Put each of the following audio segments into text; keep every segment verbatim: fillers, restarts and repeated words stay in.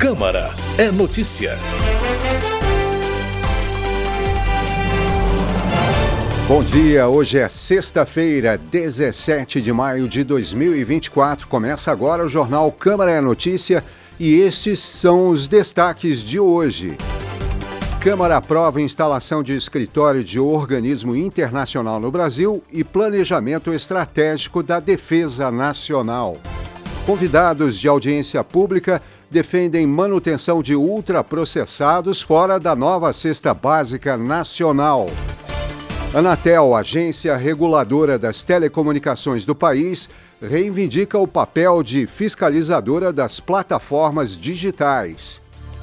Câmara é notícia. Bom dia, hoje é sexta-feira, dezessete de maio de dois mil e vinte e quatro. Começa agora o Jornal Câmara é Notícia e estes são os destaques de hoje. Câmara aprova a instalação de escritório de organismo internacional no Brasil e planejamento estratégico da defesa nacional. Convidados de audiência pública defendem manutenção de ultraprocessados fora da nova cesta básica nacional. Anatel, agência reguladora das telecomunicações do país, reivindica o papel de fiscalizadora das plataformas digitais.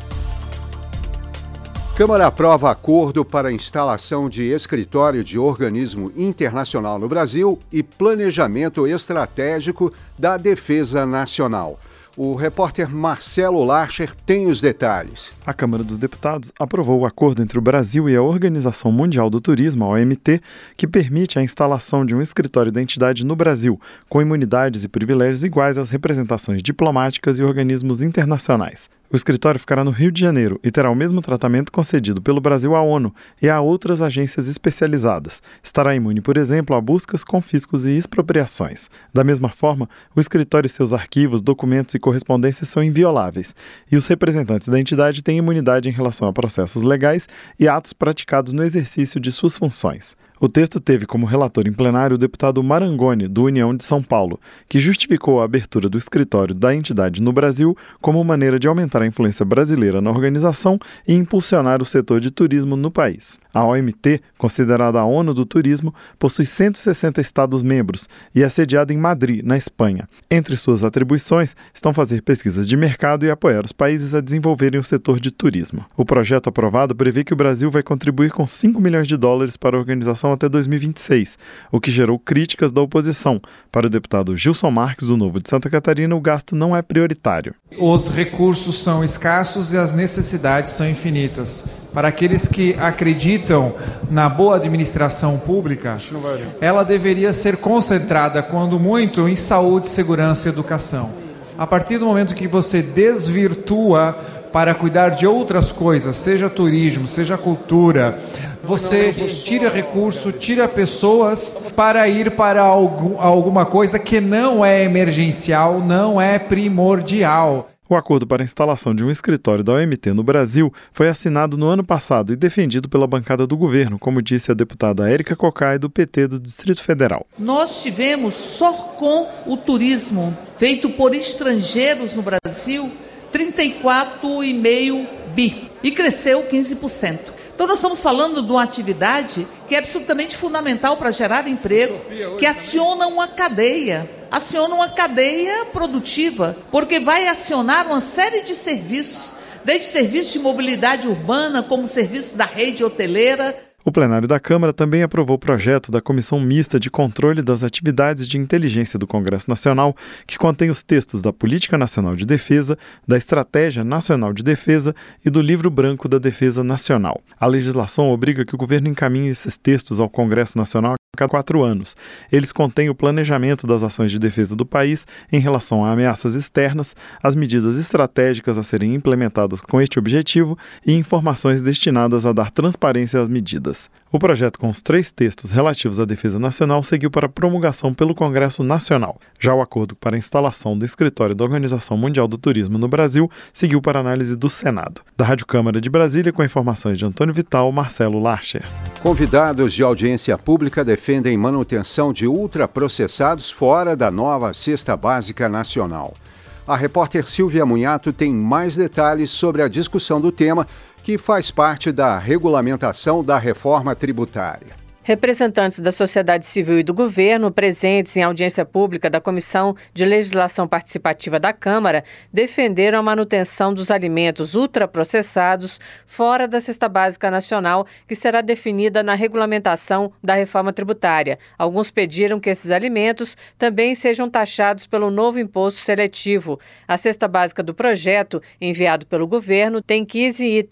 Câmara aprova acordo para a instalação de escritório de organismo internacional no Brasil e planejamento estratégico da defesa nacional. O repórter Marcelo Larcher tem os detalhes. A Câmara dos Deputados aprovou o acordo entre o Brasil e a Organização Mundial do Turismo, a O M T, que permite a instalação de um escritório da entidade no Brasil, com imunidades e privilégios iguais às representações diplomáticas e organismos internacionais. O escritório ficará no Rio de Janeiro e terá o mesmo tratamento concedido pelo Brasil à ONU e a outras agências especializadas. Estará imune, por exemplo, a buscas, confiscos e expropriações. Da mesma forma, o escritório e seus arquivos, documentos e correspondências são invioláveis, e os representantes da entidade têm imunidade em relação a processos legais e atos praticados no exercício de suas funções. O texto teve como relator em plenário o deputado Marangoni, do União de São Paulo, que justificou a abertura do escritório da entidade no Brasil como maneira de aumentar a influência brasileira na organização e impulsionar o setor de turismo no país. A O M T, considerada a ONU do Turismo, possui cento e sessenta Estados-membros e é sediada em Madrid, na Espanha. Entre suas atribuições estão fazer pesquisas de mercado e apoiar os países a desenvolverem o setor de turismo. O projeto aprovado prevê que o Brasil vai contribuir com cinco milhões de dólares para a organização até dois mil e vinte e seis, o que gerou críticas da oposição. Para o deputado Gilson Marques, do Novo de Santa Catarina, o gasto não é prioritário. Os recursos são escassos e as necessidades são infinitas. Para aqueles que acreditam na boa administração pública, ela deveria ser concentrada, quando muito, em saúde, segurança e educação. A partir do momento que você desvirtua para cuidar de outras coisas, seja turismo, seja cultura, você tira recurso, tira pessoas para ir para algum, alguma coisa que não é emergencial, não é primordial. O acordo para a instalação de um escritório da O M T no Brasil foi assinado no ano passado e defendido pela bancada do governo, como disse a deputada Érica Cocai, do P T do Distrito Federal. Nós tivemos só com o turismo feito por estrangeiros no Brasil trinta e quatro vírgula cinco bi e cresceu quinze por cento. Então nós estamos falando de uma atividade que é absolutamente fundamental para gerar emprego, que aciona uma cadeia, aciona uma cadeia produtiva, porque vai acionar uma série de serviços, desde serviços de mobilidade urbana, como serviço da rede hoteleira. O plenário da Câmara também aprovou o projeto da Comissão Mista de Controle das Atividades de Inteligência do Congresso Nacional, que contém os textos da Política Nacional de Defesa, da Estratégia Nacional de Defesa e do Livro Branco da Defesa Nacional. A legislação obriga que o governo encaminhe esses textos ao Congresso Nacional a cada quatro anos. Eles contêm o planejamento das ações de defesa do país em relação a ameaças externas, as medidas estratégicas a serem implementadas com este objetivo e informações destinadas a dar transparência às medidas. O projeto, com os três textos relativos à defesa nacional, seguiu para promulgação pelo Congresso Nacional. Já o acordo para a instalação do escritório da Organização Mundial do Turismo no Brasil seguiu para análise do Senado. Da Rádio Câmara de Brasília, com informações de Antônio Vital, Marcelo Larcher. Convidados de audiência pública defendem manutenção de ultraprocessados fora da nova cesta básica nacional. A repórter Silvia Munhato tem mais detalhes sobre a discussão do tema, que faz parte da regulamentação da reforma tributária. Representantes da sociedade civil e do governo, presentes em audiência pública da Comissão de Legislação Participativa da Câmara, defenderam a manutenção dos alimentos ultraprocessados fora da cesta básica nacional, que será definida na regulamentação da reforma tributária. Alguns pediram que esses alimentos também sejam taxados pelo novo imposto seletivo. A cesta básica do projeto, enviado pelo governo, tem quinze itens,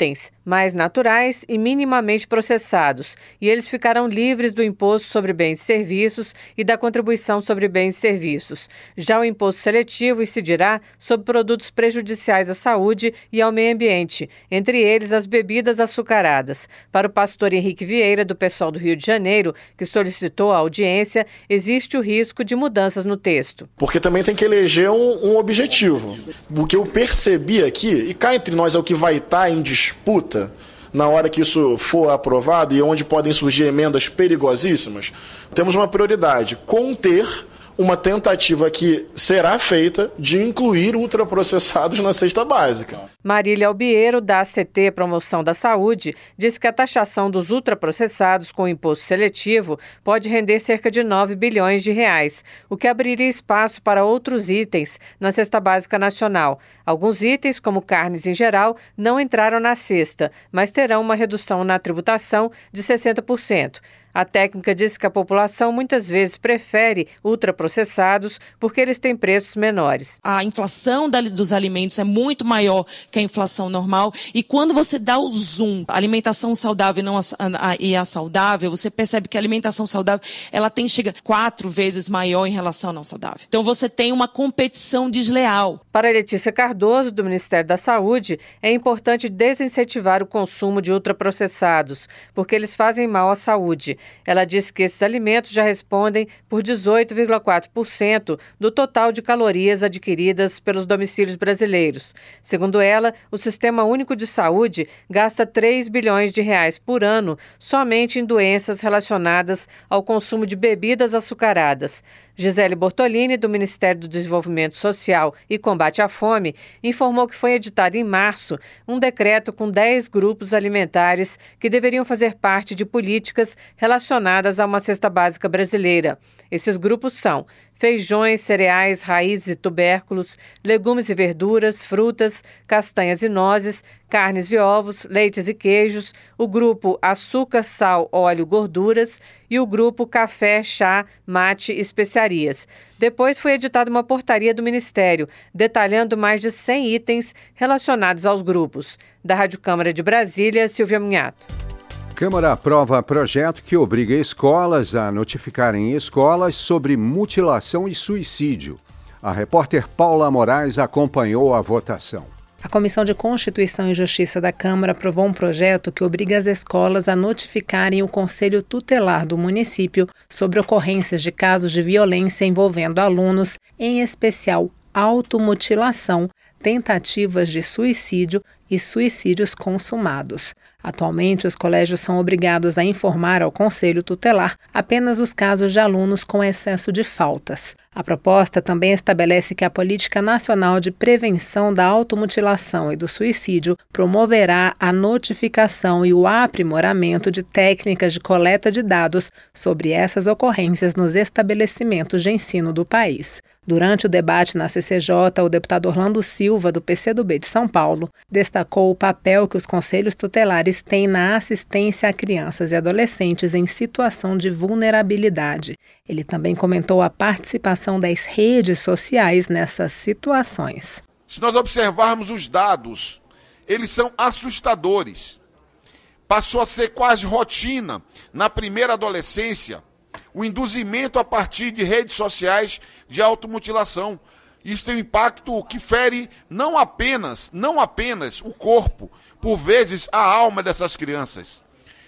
mais naturais e minimamente processados, e eles ficarão livres do imposto sobre bens e serviços e da contribuição sobre bens e serviços. Já o imposto seletivo incidirá sobre produtos prejudiciais à saúde e ao meio ambiente, entre eles as bebidas açucaradas. Para o pastor Henrique Vieira, do PSOL do Rio de Janeiro, que solicitou a audiência, existe o risco de mudanças no texto. Porque também tem que eleger um, um objetivo. O que eu percebi aqui, e cá entre nós é o que vai estar em disputa na hora que isso for aprovado e onde podem surgir emendas perigosíssimas, temos uma prioridade: conter uma tentativa que será feita de incluir ultraprocessados na cesta básica. Marília Albiero, da A C T Promoção da Saúde, diz que a taxação dos ultraprocessados com imposto seletivo pode render cerca de nove bilhões de reais, o que abriria espaço para outros itens na cesta básica nacional. Alguns itens, como carnes em geral, não entraram na cesta, mas terão uma redução na tributação de sessenta por cento. A técnica diz que a população muitas vezes prefere ultraprocessados porque eles têm preços menores. A inflação dos alimentos é muito maior que a inflação normal, e quando você dá o zoom, a alimentação saudável e, não a, a, e a saudável, você percebe que a alimentação saudável ela tem, chega quatro vezes maior em relação à não saudável. Então você tem uma competição desleal. Para Letícia Cardoso, do Ministério da Saúde, é importante desincentivar o consumo de ultraprocessados, porque eles fazem mal à saúde. Ela disse que esses alimentos já respondem por dezoito vírgula quatro por cento do total de calorias adquiridas pelos domicílios brasileiros. Segundo ela, o Sistema Único de Saúde gasta três bilhões de reais por ano somente em doenças relacionadas ao consumo de bebidas açucaradas. Gisele Bortolini, do Ministério do Desenvolvimento Social e Combate à Fome, informou que foi editado em março um decreto com dez grupos alimentares que deveriam fazer parte de políticas relacionadas a uma cesta básica brasileira. Esses grupos são feijões, cereais, raízes e tubérculos, legumes e verduras, frutas, castanhas e nozes, carnes e ovos, leites e queijos, o grupo açúcar, sal, óleo, gorduras e o grupo café, chá, mate e especiarias. Depois foi editada uma portaria do Ministério, detalhando mais de cem itens relacionados aos grupos. Da Rádio Câmara de Brasília, Silvia Munhato. Câmara aprova projeto que obriga escolas a notificarem escolas sobre mutilação e suicídio. A repórter Paula Moraes acompanhou a votação. A Comissão de Constituição e Justiça da Câmara aprovou um projeto que obriga as escolas a notificarem o Conselho Tutelar do município sobre ocorrências de casos de violência envolvendo alunos, em especial automutilação, tentativas de suicídio e suicídios consumados. Atualmente, os colégios são obrigados a informar ao Conselho Tutelar apenas os casos de alunos com excesso de faltas. A proposta também estabelece que a Política Nacional de Prevenção da Automutilação e do Suicídio promoverá a notificação e o aprimoramento de técnicas de coleta de dados sobre essas ocorrências nos estabelecimentos de ensino do país. Durante o debate na C C J, o deputado Orlando Silva, do P C do B de São Paulo, destacou o papel que os conselhos tutelares têm na assistência a crianças e adolescentes em situação de vulnerabilidade. Ele também comentou a participação das redes sociais nessas situações. Se nós observarmos os dados, eles são assustadores. Passou a ser quase rotina na primeira adolescência o induzimento a partir de redes sociais de automutilação. Isso tem um impacto que fere não apenas, não apenas o corpo, por vezes a alma dessas crianças.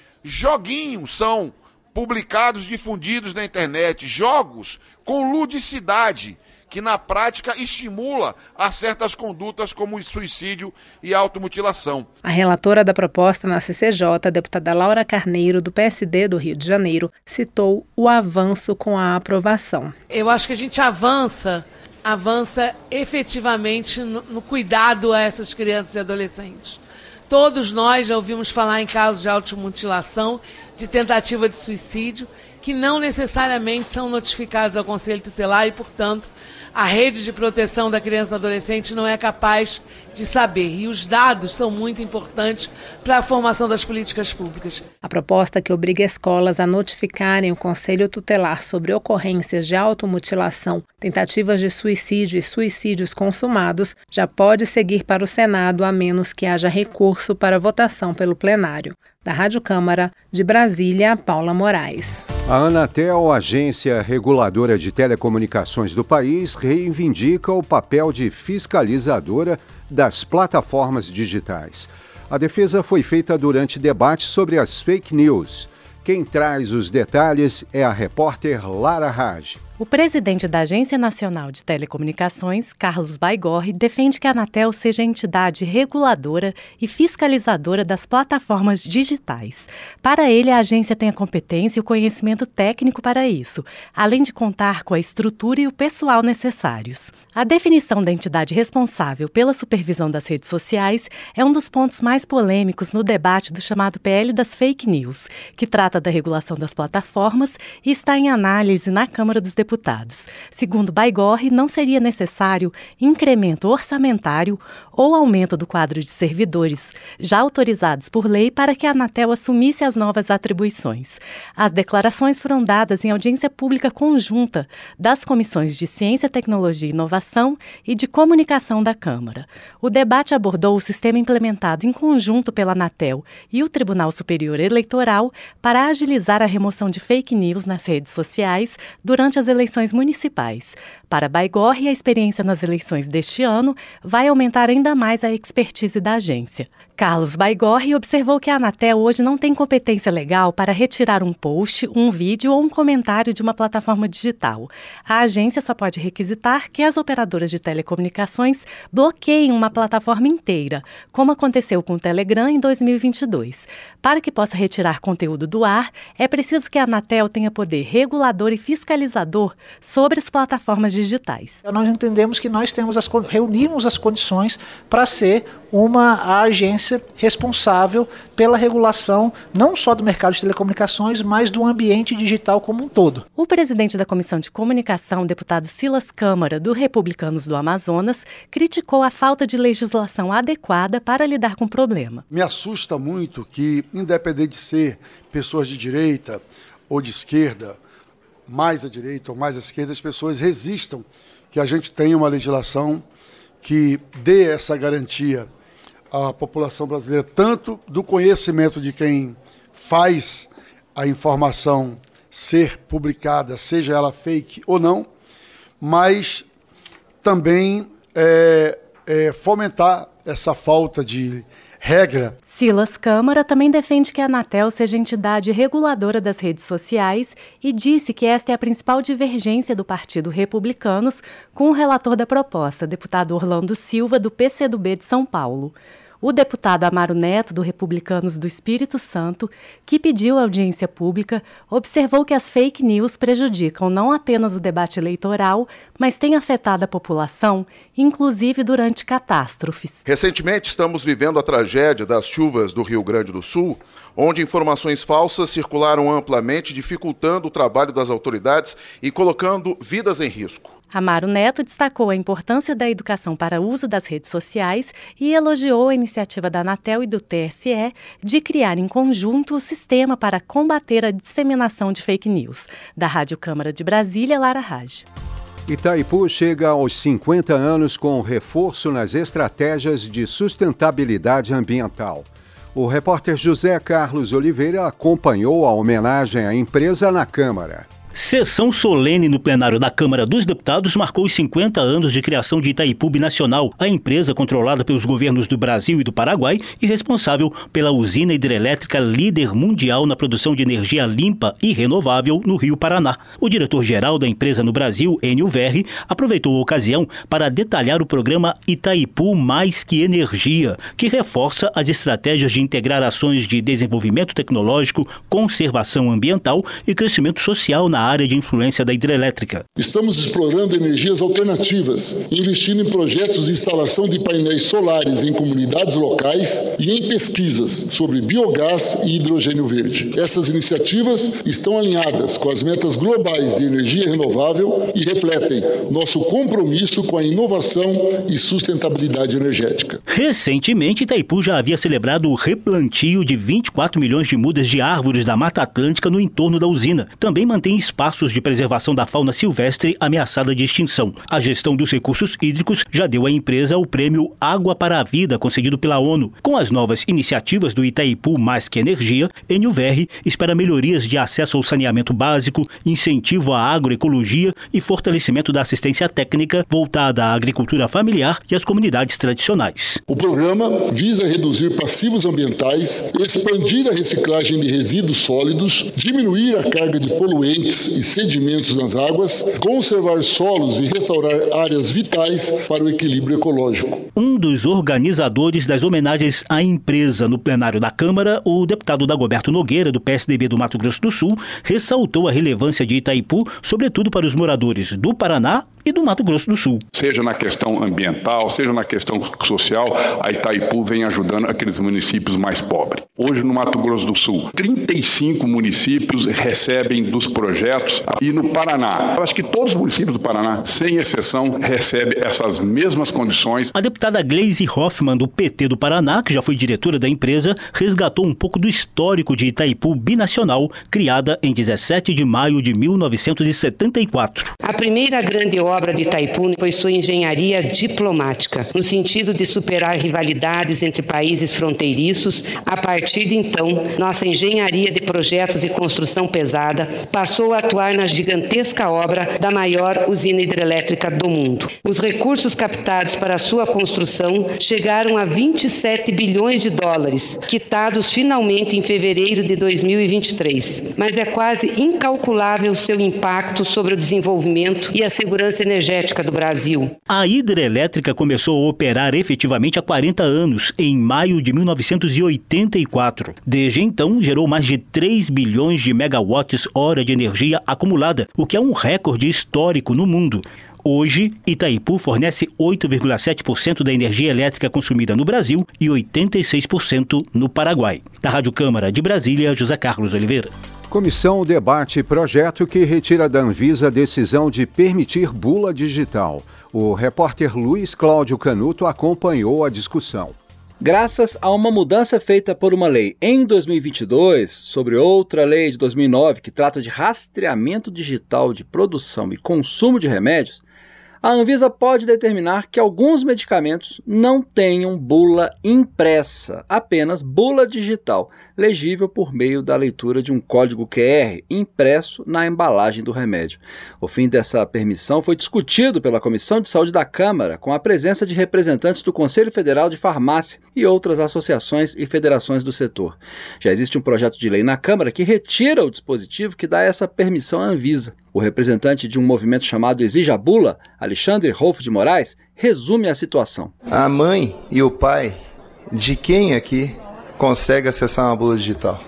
Joguinhos são publicados, difundidos na internet, jogos com ludicidade, que na prática estimula a certas condutas como suicídio e automutilação. A relatora da proposta na C C J, a deputada Laura Carneiro, do P S D do Rio de Janeiro, citou o avanço com a aprovação. Eu acho que a gente avança, avança efetivamente no, no cuidado a essas crianças e adolescentes. Todos nós já ouvimos falar em casos de automutilação, de tentativa de suicídio, que não necessariamente são notificados ao Conselho Tutelar e, portanto, a rede de proteção da criança e do adolescente não é capaz de saber. E os dados são muito importantes para a formação das políticas públicas. A proposta que obriga escolas a notificarem o Conselho Tutelar sobre ocorrências de automutilação, tentativas de suicídio e suicídios consumados já pode seguir para o Senado, a menos que haja recurso para votação pelo plenário. Da Rádio Câmara, de Brasília, Paula Moraes. A Anatel, agência reguladora de telecomunicações do país, reivindica o papel de fiscalizadora das plataformas digitais. A defesa foi feita durante debate sobre as fake news. Quem traz os detalhes é a repórter Lara Raj. O presidente da Agência Nacional de Telecomunicações, Carlos Baigorre, defende que a Anatel seja a entidade reguladora e fiscalizadora das plataformas digitais. Para ele, a agência tem a competência e o conhecimento técnico para isso, além de contar com a estrutura e o pessoal necessários. A definição da entidade responsável pela supervisão das redes sociais é um dos pontos mais polêmicos no debate do chamado P L das Fake News, que trata da regulação das plataformas e está em análise na Câmara dos Deputados. Deputados. Segundo Baigorre, não seria necessário incremento orçamentário ou aumento do quadro de servidores, já autorizados por lei, para que a Anatel assumisse as novas atribuições. As declarações foram dadas em audiência pública conjunta das comissões de Ciência, Tecnologia e Inovação e de Comunicação da Câmara. O debate abordou o sistema implementado em conjunto pela Anatel e o Tribunal Superior Eleitoral para agilizar a remoção de fake news nas redes sociais durante as eleições eleições municipais. Para Baigorre, a experiência nas eleições deste ano vai aumentar ainda mais a expertise da agência. Carlos Baigorre observou que a Anatel hoje não tem competência legal para retirar um post, um vídeo ou um comentário de uma plataforma digital. A agência só pode requisitar que as operadoras de telecomunicações bloqueiem uma plataforma inteira, como aconteceu com o Telegram em dois mil e vinte e dois. Para que possa retirar conteúdo do ar, é preciso que a Anatel tenha poder regulador e fiscalizador sobre as plataformas digitais. Nós entendemos que nós temos as, reunimos as condições para ser uma agência responsável pela regulação não só do mercado de telecomunicações, mas do ambiente digital como um todo. O presidente da Comissão de Comunicação, deputado Silas Câmara, do Republicanos do Amazonas, criticou a falta de legislação adequada para lidar com o problema. Me assusta muito que, independente de ser pessoas de direita ou de esquerda, mais à direita ou mais à esquerda, as pessoas resistam que a gente tenha uma legislação que dê essa garantia à população brasileira, tanto do conhecimento de quem faz a informação ser publicada, seja ela fake ou não, mas também é, é, fomentar essa falta de regra. Silas Câmara também defende que a Anatel seja entidade reguladora das redes sociais e disse que esta é a principal divergência do Partido Republicanos com o relator da proposta, deputado Orlando Silva, do P C do B de São Paulo. O deputado Amaro Neto, do Republicanos do Espírito Santo, que pediu audiência pública, observou que as fake news prejudicam não apenas o debate eleitoral, mas têm afetado a população, inclusive durante catástrofes. Recentemente, estamos vivendo a tragédia das chuvas do Rio Grande do Sul, onde informações falsas circularam amplamente, dificultando o trabalho das autoridades e colocando vidas em risco. Amaro Neto destacou a importância da educação para o uso das redes sociais e elogiou a iniciativa da Anatel e do T S E de criar em conjunto o sistema para combater a disseminação de fake news. Da Rádio Câmara de Brasília, Lara Raj. Itaipu chega aos cinquenta anos com reforço nas estratégias de sustentabilidade ambiental. O repórter José Carlos Oliveira acompanhou a homenagem à empresa na Câmara. Sessão solene no plenário da Câmara dos Deputados marcou os cinquenta anos de criação de Itaipu Binacional, a empresa controlada pelos governos do Brasil e do Paraguai e responsável pela usina hidrelétrica líder mundial na produção de energia limpa e renovável no Rio Paraná. O diretor-geral da empresa no Brasil, Enio Verri, aproveitou a ocasião para detalhar o programa Itaipu Mais Que Energia, que reforça as estratégias de integrar ações de desenvolvimento tecnológico, conservação ambiental e crescimento social na na área de influência da hidrelétrica. Estamos explorando energias alternativas, investindo em projetos de instalação de painéis solares em comunidades locais e em pesquisas sobre biogás e hidrogênio verde. Essas iniciativas estão alinhadas com as metas globais de energia renovável e refletem nosso compromisso com a inovação e sustentabilidade energética. Recentemente, Itaipu já havia celebrado o replantio de vinte e quatro milhões de mudas de árvores da Mata Atlântica no entorno da usina. Também mantém espaços de preservação da fauna silvestre ameaçada de extinção. A gestão dos recursos hídricos já deu à empresa o prêmio Água para a Vida, concedido pela ONU. Com as novas iniciativas do Itaipu Mais Que Energia, N U V R espera melhorias de acesso ao saneamento básico, incentivo à agroecologia e fortalecimento da assistência técnica voltada à agricultura familiar e às comunidades tradicionais. O programa visa reduzir passivos ambientais, expandir a reciclagem de resíduos sólidos, diminuir a carga de poluentes e sedimentos nas águas, conservar solos e restaurar áreas vitais para o equilíbrio ecológico. Um dos organizadores das homenagens à empresa no plenário da Câmara, o deputado Dagoberto Nogueira, do P S D B do Mato Grosso do Sul, ressaltou a relevância de Itaipu, sobretudo para os moradores do Paraná e do Mato Grosso do Sul. Seja na questão ambiental, seja na questão social, a Itaipu vem ajudando aqueles municípios mais pobres. Hoje, no Mato Grosso do Sul, trinta e cinco municípios recebem dos projetos, e no Paraná, eu acho que todos os municípios do Paraná, sem exceção, recebem essas mesmas condições. A deputada Gleisi Hoffmann, do P T do Paraná, que já foi diretora da empresa, resgatou um pouco do histórico de Itaipu Binacional, criada em dezessete de maio de mil novecentos e setenta e quatro. A primeira grande obra de Itaipu foi sua engenharia diplomática, no sentido de superar rivalidades entre países fronteiriços. A partir de então, nossa engenharia de projetos e construção pesada passou a atuar na gigantesca obra da maior usina hidrelétrica do mundo. Os recursos captados para sua construção chegaram a vinte e sete bilhões de dólares, quitados finalmente em fevereiro de dois mil e vinte e três. Mas é quase incalculável seu impacto sobre o desenvolvimento e a segurança energética do Brasil. A hidrelétrica começou a operar efetivamente há quarenta anos, em maio de mil novecentos e oitenta e quatro. Desde então, gerou mais de três bilhões de megawatts-hora de energia acumulada, o que é um recorde histórico no mundo. Hoje, Itaipu fornece oito vírgula sete por cento da energia elétrica consumida no Brasil e oitenta e seis por cento no Paraguai. Da Rádio Câmara de Brasília, José Carlos Oliveira. Comissão debate projeto que retira da Anvisa a decisão de permitir bula digital. O repórter Luiz Cláudio Canuto acompanhou a discussão. Graças a uma mudança feita por uma lei em dois mil e vinte e dois, sobre outra lei de dois mil e nove que trata de rastreamento digital de produção e consumo de remédios, a Anvisa pode determinar que alguns medicamentos não tenham bula impressa, apenas bula digital, legível por meio da leitura de um código Q R impresso na embalagem do remédio. O fim dessa permissão foi discutido pela Comissão de Saúde da Câmara, com a presença de representantes do Conselho Federal de Farmácia e outras associações e federações do setor. Já existe um projeto de lei na Câmara que retira o dispositivo que dá essa permissão à Anvisa. O representante de um movimento chamado Exija Bula, Alexandre Rolfo de Moraes, resume a situação. A mãe e o pai de quem aqui consegue acessar uma bula digital?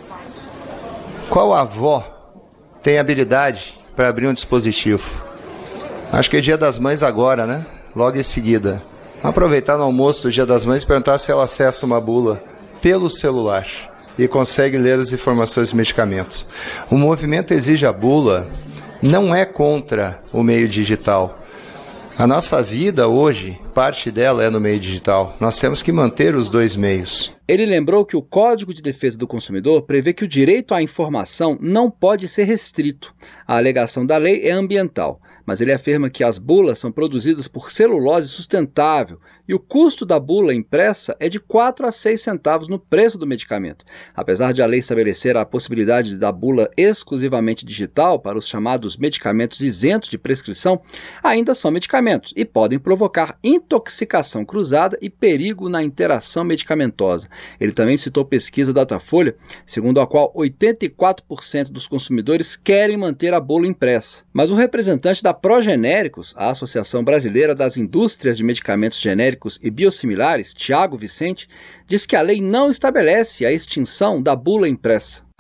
Qual avó tem habilidade para abrir um dispositivo? Acho que é Dia das Mães agora, né? Logo em seguida. Vamos aproveitar no almoço do Dia das Mães e perguntar se ela acessa uma bula pelo celular e consegue ler as informações dos medicamentos. O movimento Exija Bula não é contra o meio digital. A nossa vida hoje, parte dela é no meio digital. Nós temos que manter os dois meios. Ele lembrou que o Código de Defesa do Consumidor prevê que o direito à informação não pode ser restrito. A alegação da lei é ambiental, mas ele afirma que as bulas são produzidas por celulose sustentável e o custo da bula impressa é de quatro a seis centavos no preço do medicamento. Apesar de a lei estabelecer a possibilidade da bula exclusivamente digital para os chamados medicamentos isentos de prescrição, ainda são medicamentos e podem provocar intoxicação cruzada e perigo na interação medicamentosa. Ele também citou pesquisa Datafolha, segundo a qual oitenta e quatro por cento dos consumidores querem manter a bula impressa. Mas o representante da Progenéricos, a Associação Brasileira das Indústrias de Medicamentos Genéricos e Biosimilares, Tiago Vicente, diz que a lei não estabelece a extinção da bula impressa.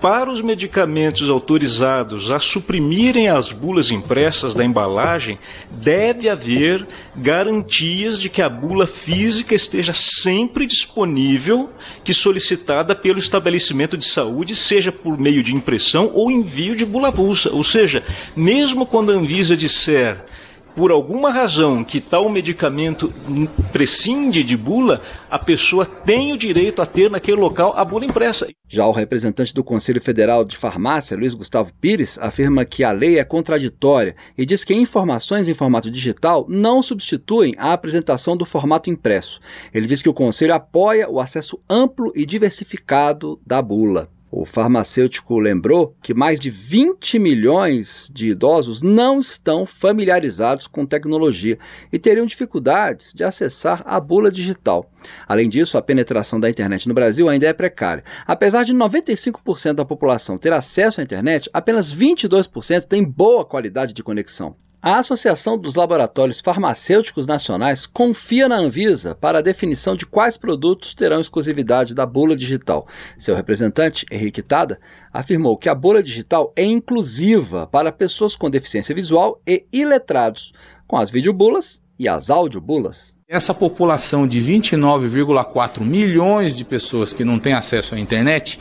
para os medicamentos autorizados a suprimirem as bulas impressas da embalagem, deve haver garantias de que a bula física esteja sempre disponível, que solicitada pelo estabelecimento de saúde, seja por meio de impressão ou envio de bula avulsa. Ou seja, mesmo quando a Anvisa disser, por alguma razão, que tal medicamento prescinde de bula, a pessoa tem o direito a ter naquele local a bula impressa. Já o representante do Conselho Federal de Farmácia, Luiz Gustavo Pires, afirma que a lei é contraditória e diz que informações em formato digital não substituem a apresentação do formato impresso. Ele diz que o Conselho apoia o acesso amplo e diversificado da bula. O farmacêutico lembrou que mais de vinte milhões de idosos não estão familiarizados com tecnologia e teriam dificuldades de acessar a bula digital. Além disso, a penetração da internet no Brasil ainda é precária. Apesar de noventa e cinco por cento da população ter acesso à internet, apenas vinte e dois por cento tem boa qualidade de conexão. A Associação dos Laboratórios Farmacêuticos Nacionais confia na Anvisa para a definição de quais produtos terão exclusividade da bula digital. Seu representante, Henrique Tada, afirmou que a bula digital é inclusiva para pessoas com deficiência visual e iletrados, com as videobulas e as audiobulas. Essa população de vinte e nove vírgula quatro milhões de pessoas que não têm acesso à internet,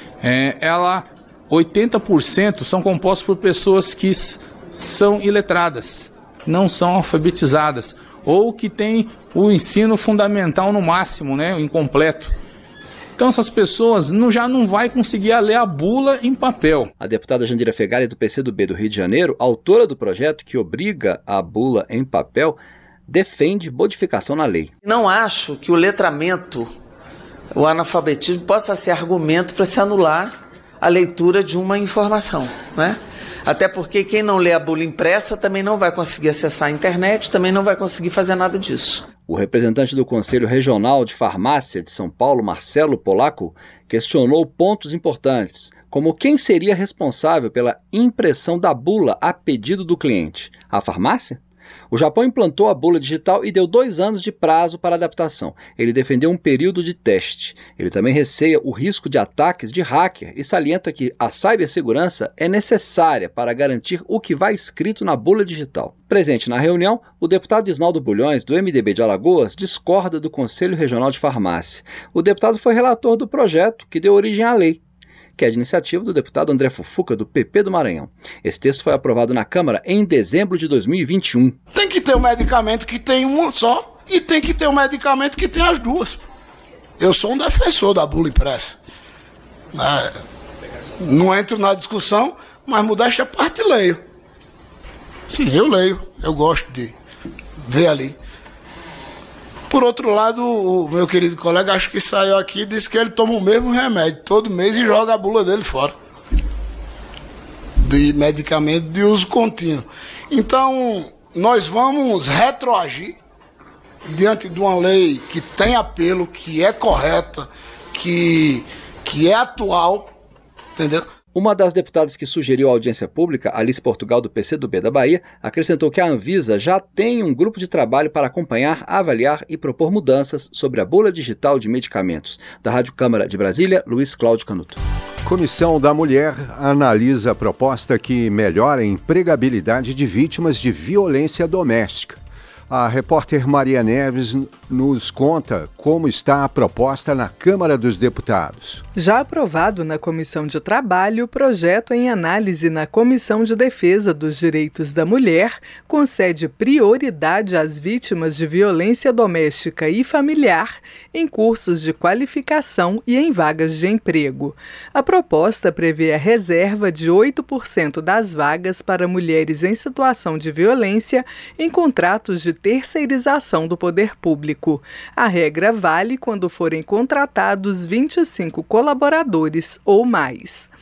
é, ela, oitenta por cento são compostos por pessoas que são iletradas, não são alfabetizadas, ou que têm o ensino fundamental no máximo, né, incompleto. Então essas pessoas não, já não vai conseguir ler a bula em papel. A deputada Jandira Fegali, do P C do B do Rio de Janeiro, autora do projeto que obriga a bula em papel, defende modificação na lei. Não acho que o letramento, o analfabetismo, possa ser argumento para se anular a leitura de uma informação, né? Até porque quem não lê a bula impressa também não vai conseguir acessar a internet, também não vai conseguir fazer nada disso. O representante do Conselho Regional de Farmácia de São Paulo, Marcelo Polaco, questionou pontos importantes, como quem seria responsável pela impressão da bula a pedido do cliente. A farmácia? O Japão implantou a bula digital e deu dois anos de prazo para adaptação. Ele defendeu um período de teste. Ele também receia o risco de ataques de hacker e salienta que a cibersegurança é necessária para garantir o que vai escrito na bula digital. Presente na reunião, o deputado Isnaldo Bulhões, do M D B de Alagoas, discorda do Conselho Regional de Farmácia. O deputado foi relator do projeto que deu origem à lei, que é de iniciativa do deputado André Fufuca, do P P do Maranhão. Esse texto foi aprovado na Câmara em dezembro de dois mil e vinte e um. Tem que ter um medicamento que tem uma só e tem que ter um medicamento que tem as duas. Eu sou um defensor da bula impressa. Não entro na discussão, mas modéstia à parte leio. Sim, eu leio. Eu gosto de ver ali. Por outro lado, o meu querido colega, acho que saiu aqui, disse que ele toma o mesmo remédio todo mês e joga a bula dele fora. De medicamento de uso contínuo. Então, nós vamos retroagir diante de uma lei que tem apelo, que é correta, que, que é atual, entendeu? Uma das deputadas que sugeriu a audiência pública, Alice Portugal, do P C do B da Bahia, acrescentou que a Anvisa já tem um grupo de trabalho para acompanhar, avaliar e propor mudanças sobre a bula digital de medicamentos. Da Rádio Câmara de Brasília, Luiz Cláudio Canuto. Comissão da Mulher analisa a proposta que melhora a empregabilidade de vítimas de violência doméstica. A repórter Maria Neves nos conta como está a proposta na Câmara dos Deputados. Já aprovado na Comissão de Trabalho, o projeto em análise na Comissão de Defesa dos Direitos da Mulher concede prioridade às vítimas de violência doméstica e familiar em cursos de qualificação e em vagas de emprego. A proposta prevê a reserva de oito por cento das vagas para mulheres em situação de violência em contratos de terceirização do poder público. A regra vale quando forem contratados vinte e cinco colaboradores ou mais.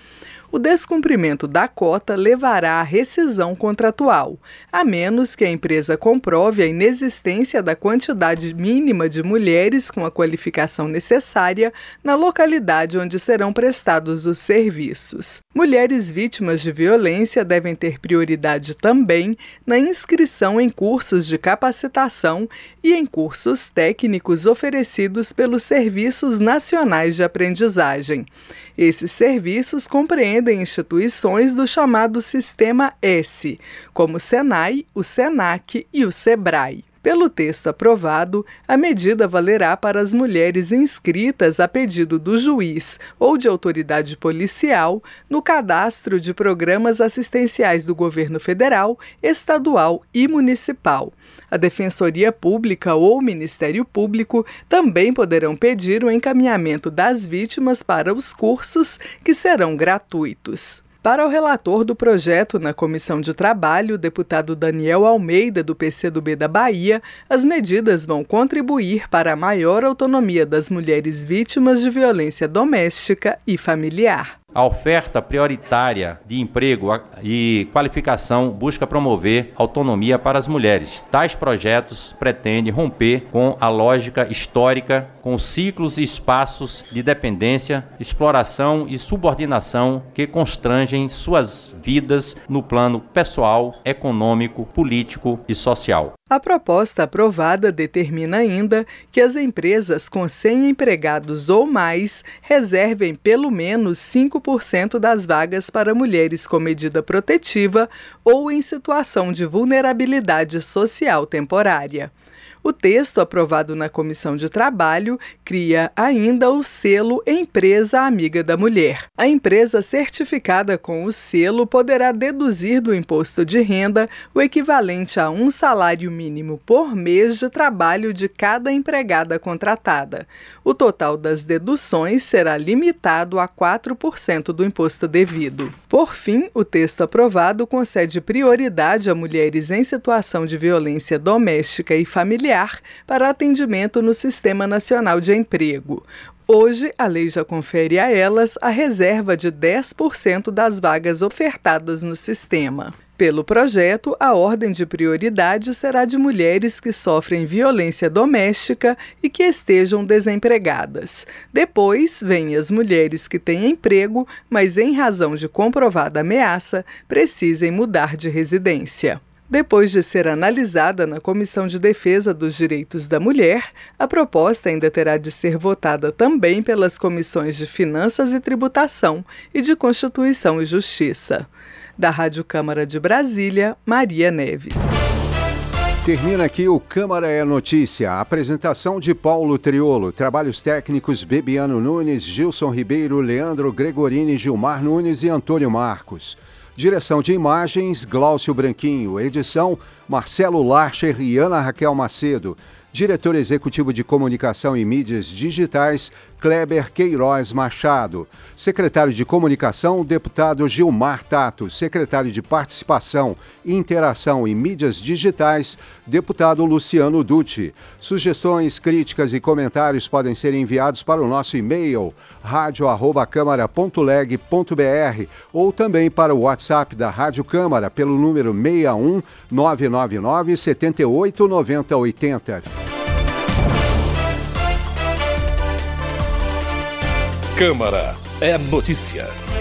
o descumprimento da cota levará à rescisão contratual, a menos que a empresa comprove a inexistência da quantidade mínima de mulheres com a qualificação necessária na localidade onde serão prestados os serviços. Mulheres vítimas de violência devem ter prioridade também na inscrição em cursos de capacitação e em cursos técnicos oferecidos pelos Serviços Nacionais de Aprendizagem. Esses serviços compreendem instituições do chamado Sistema S, como o Senai, o Senac e o Sebrae. Pelo texto aprovado, a medida valerá para as mulheres inscritas a pedido do juiz ou de autoridade policial no cadastro de programas assistenciais do governo federal, estadual e municipal. A Defensoria Pública ou o Ministério Público também poderão pedir o encaminhamento das vítimas para os cursos, que serão gratuitos. Para o relator do projeto na Comissão de Trabalho, o deputado Daniel Almeida, do P C do B da Bahia, as medidas vão contribuir para a maior autonomia das mulheres vítimas de violência doméstica e familiar. A oferta prioritária de emprego e qualificação busca promover autonomia para as mulheres. Tais projetos pretendem romper com a lógica histórica, com ciclos e espaços de dependência, exploração e subordinação que constrangem suas vidas no plano pessoal, econômico, político e social. A proposta aprovada determina ainda que as empresas com cem empregados ou mais reservem pelo menos cinco por cento das vagas para mulheres com medida protetiva ou em situação de vulnerabilidade social temporária. O texto aprovado na Comissão de Trabalho cria ainda o selo Empresa Amiga da Mulher. A empresa certificada com o selo poderá deduzir do imposto de renda o equivalente a um salário mínimo por mês de trabalho de cada empregada contratada. O total das deduções será limitado a quatro por cento do imposto devido. Por fim, o texto aprovado concede prioridade a mulheres em situação de violência doméstica e familiar para atendimento no Sistema Nacional de Emprego. Hoje, a lei já confere a elas a reserva de dez por cento das vagas ofertadas no sistema. Pelo projeto, a ordem de prioridade será de mulheres que sofrem violência doméstica e que estejam desempregadas. Depois, vêm as mulheres que têm emprego, mas em razão de comprovada ameaça, precisem mudar de residência. Depois de ser analisada na Comissão de Defesa dos Direitos da Mulher, a proposta ainda terá de ser votada também pelas comissões de Finanças e Tributação e de Constituição e Justiça. Da Rádio Câmara de Brasília, Maria Neves. Termina aqui o Câmara é Notícia. A apresentação de Paulo Triolo. Trabalhos técnicos Bebiano Nunes, Gilson Ribeiro, Leandro Gregorini, Gilmar Nunes e Antônio Marcos. Direção de imagens, Glaucio Branquinho. Edição, Marcelo Larcher e Ana Raquel Macedo. Diretor Executivo de Comunicação e Mídias Digitais, Kleber Queiroz Machado. Secretário de Comunicação, deputado Gilmar Tato. Secretário de Participação, Interação e Mídias Digitais, deputado Luciano Dutti. Sugestões, críticas e comentários podem ser enviados para o nosso e-mail, rádio arroba câmara ponto leg ponto br, ou também para o WhatsApp da Rádio Câmara pelo número seis um nove nove nove sete oito nove zero oito zero. Câmara é Notícia.